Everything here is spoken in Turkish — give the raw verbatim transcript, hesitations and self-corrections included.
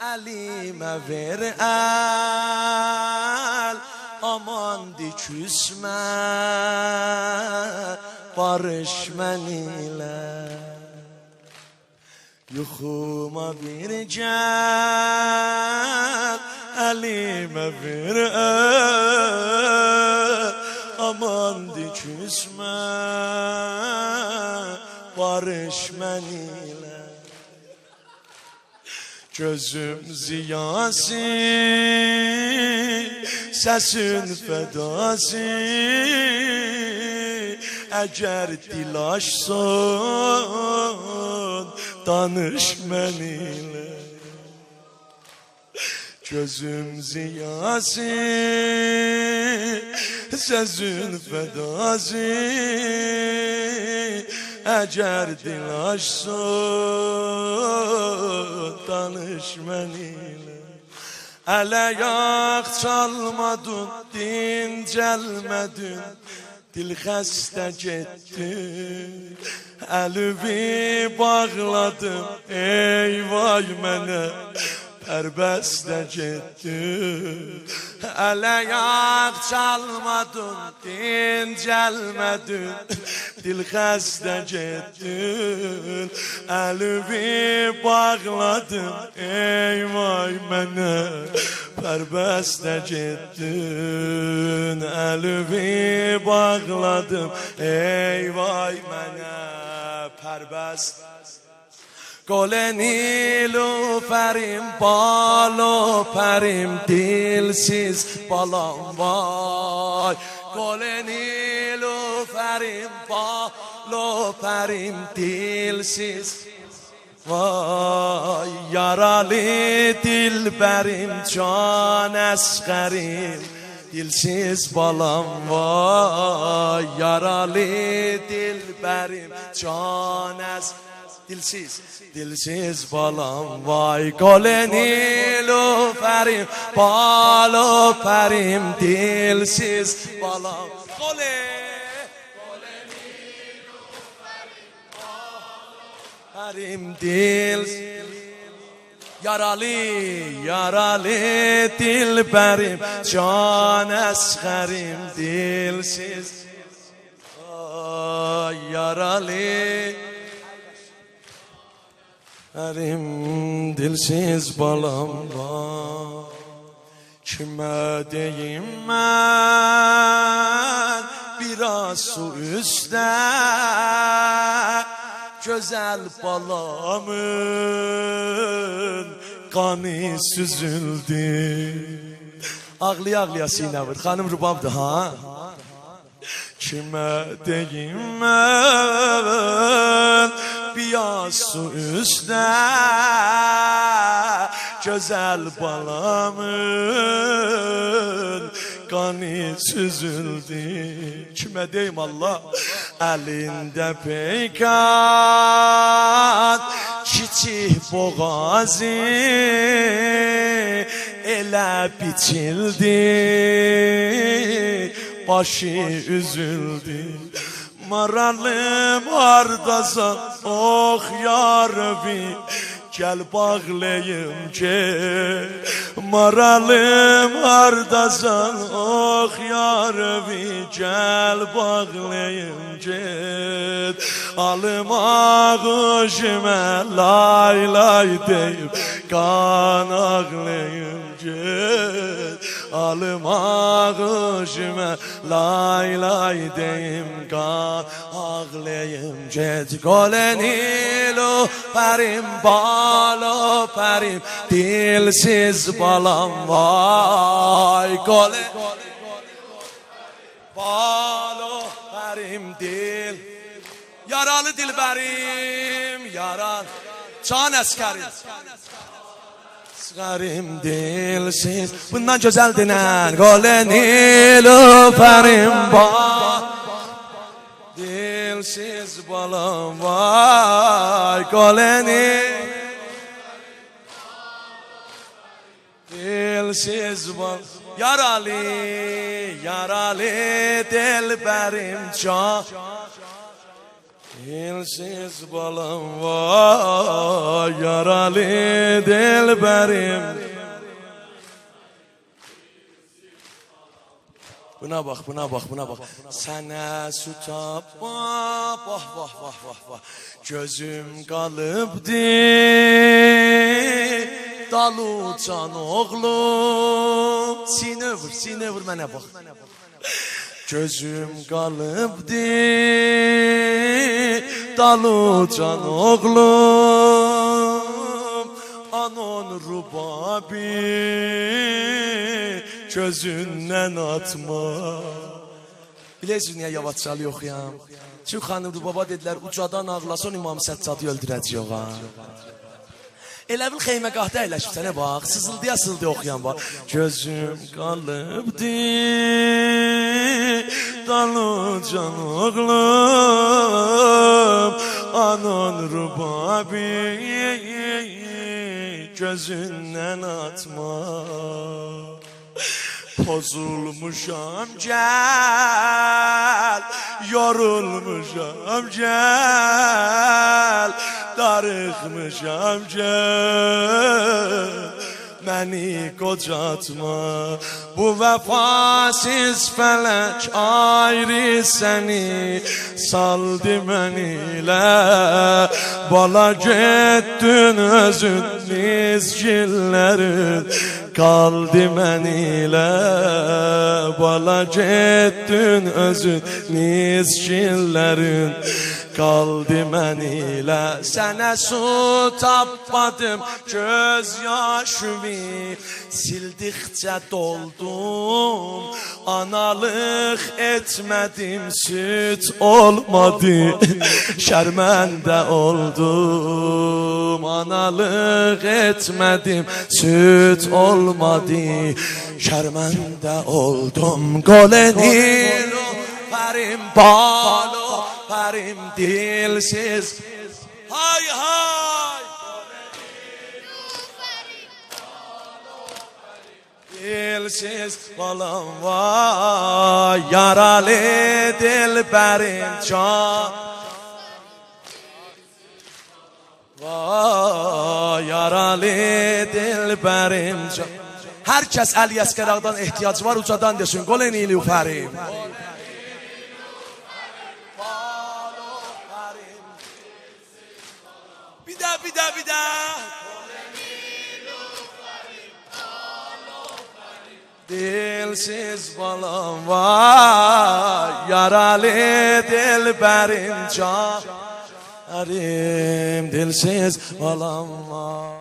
Elime ver el, aman di küsme, barış men ile. Yuxuma bir gel, elime ver el, aman di küsme, barış men ile. Gözüm ziyası, sesin fedası. Eğer dil açsan, danış benimle. Gözüm ziyası, sesin fedası. Eğer dil açsan, danış benimle. Ele yak çalmadın, dincəlmədin, dil xəstə getdi. Əlüvi bağladım, ey vay mənə, pərbəstə getdi. Elə yak çalmadın, dincəlmədin, dil xəstə getdin. Əlüvi bağladım, ey vay mənə, pərbəstə getdin. Əlüvi bağladım, ey vay mənə, pərbəstə. گل نیلوفریم بالو پریم دلسیز بالام وای گل نیلوفریم بالو پریم دلسیز وای yaralı dilberim can eskerim dilsiz balam vay yaralı dilberim can eskerim dilsiz, dilsiz balam vay gole niloferim, balo perim, dilsiz balam gole. Gole niloferim, balo perim, dilsiz. Yaralı, yaralı dilberim, can eskerim, dilsiz. Ay yaralı. Erim dilsiz balam var. Kime deyim ben biraz su üstte güzel balamın kanı süzüldü. Ağlıya ağlıya sine vur. Hanım rubabdı ha. Kime deyim ben biraz su üstte güzel balamın kanı süzüldü. Kime deyim Allah? Elinde peykan kiçik boğazı ele biçildi, başı üzüldü. Maralım ardazan oh yarabbi gel bağlayım gel. Maralım ardazan oh yarabbi gel bağlayım gel. Alım ağuşime lay lay deyip kan ağlayım gel. Alım ağuşime lay lay deyim kan ağlayım get. Gole niloferim balo perim dilsiz balam vay gole balo perim dil yaralı dilberim yaran can eskerim Asgarim dilsiz bundan güzel dinen gole niloferim bal dilsiz balam vay gole niloferim dilsiz balam yaralı yaralı dilberim can Dilsiz balam vay, yaralı dilberim. Buna bak, buna bak, buna bak. Sana su tapma, vah vah vah vah vah. Gözüm kalıbdı, dalucan oğlum. Sine vur, sine vur, bana bak. Gözüm kalıbdı, dalucan oğlum. Anon rubabi, gözünden atma. Bilirsiniz niye yavaş çalıyor ya? Çünkü hanımdı baba dediler ucadan ağlasan İmam Səccadı öldürəcək ha. Elə bil xeymegahda əyləşib sənə bax, sızıldıya sızıldıya oxuyan bax. Gözüm qalıbdı, dalucan oğlum, anan rubabi, gözündən atma. Pozulmuşam gel, yorulmuşam gel, darıxmışam gel, beni kocatma. Bu vefasız felek ayrı seni saldı meniyle. Bala gittin özün nizgillerin kaldı meniyle. Bala gittin özün nizgillerin kaldı meniyle. Sana su tapmadım gözyaşımı, sildikçe doldum. Analık etmedim, süt olmadı, şermende oldum. Analık etmedim, süt olmadı, şermende oldum. Golenil parim balo, parim dilsiz. Hay hay. Dilsiz balam vay, yaralı dilberim can. Vay, yaralı dilberim can. Herkes Ali Əsgərağdan ihtiyacı var, ucadan desin. Qoleni lüfərim. Bir daha, bir daha, bir daha. Dilsiz balam var, yaralı dilberim can. Dilsiz balam var.